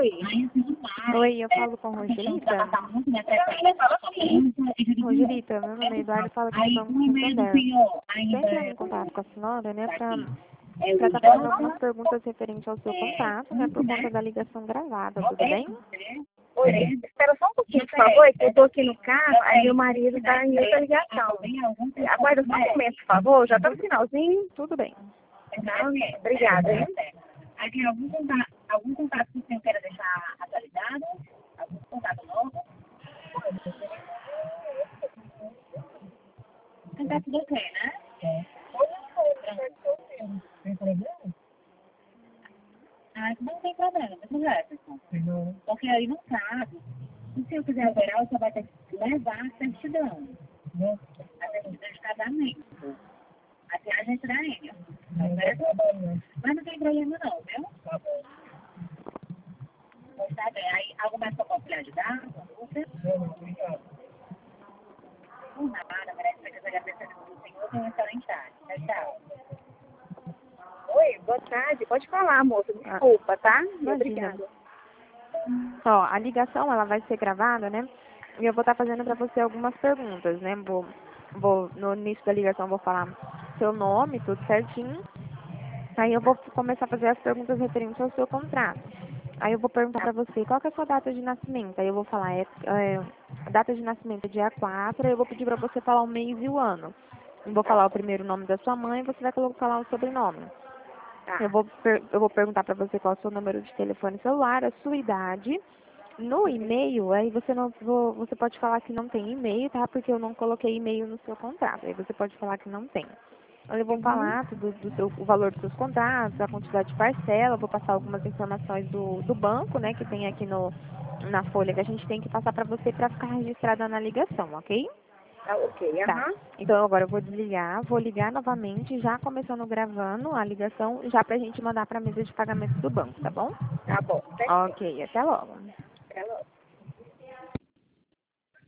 Oi. Oi, eu falo com Rogelita. Rogelita, meu nome é Eduardo, falo aqui do Banco Santander. Estou entrando em contato com a senhora, né, para estar fazendo algumas perguntas referentes ao seu contrato, né, por conta da ligação gravada, tudo bem? Oi, espera só um pouquinho, por favor, que eu tô aqui no carro, aí meu marido tá em outra ligação. Aguarda só um momento, por favor, já tá no finalzinho. Tudo bem. Obrigada, hein? Aí tem algum contato que o senhor queira deixar atualizado? Algum contato novo? Tá tudo ok, né? Tem problema? Ah, não tem problema, não Jefferson. Porque aí no caso, se o senhor quiser operar, o senhor vai ter que levar a certidão. A certidão de casamento. A viagem será Enel. Mas não tem problema não, viu? Tá bem. Aí, algo mais que eu posso lhe ajudar? Você? Por nada, merece que eu agradecer do senhor. Tenha um excelente tarde. Tchau. Oi, boa tarde. Pode falar, moça. Desculpa, tá? Obrigada. Ó, a ligação, ela vai ser gravada, né? E eu vou estar fazendo para você algumas perguntas, né? No início da ligação, vou falar seu nome, tudo certinho. Aí eu vou começar a fazer as perguntas referentes ao seu contrato. Aí eu vou perguntar para você qual que é a sua data de nascimento. Aí eu vou falar, a data de nascimento é dia 4, aí eu vou pedir para você falar o mês e o ano. Eu vou falar o primeiro nome da sua mãe e você vai falar o sobrenome. Eu vou perguntar para você qual é o seu número de telefone celular, a sua idade. No e-mail, aí você pode falar que não tem e-mail, tá? Porque eu não coloquei e-mail no seu contrato. Aí você pode falar que não tem. Eu vou falar o valor dos seus contratos, a quantidade de parcela, vou passar algumas informações do banco, né, que tem aqui na folha que a gente tem que passar para você para ficar registrada na ligação, ok? Tá ok, Tá. Então agora eu vou desligar, vou ligar novamente, já começando gravando a ligação, já pra gente mandar pra mesa de pagamento do banco, tá bom? Tá bom. Ok, até logo.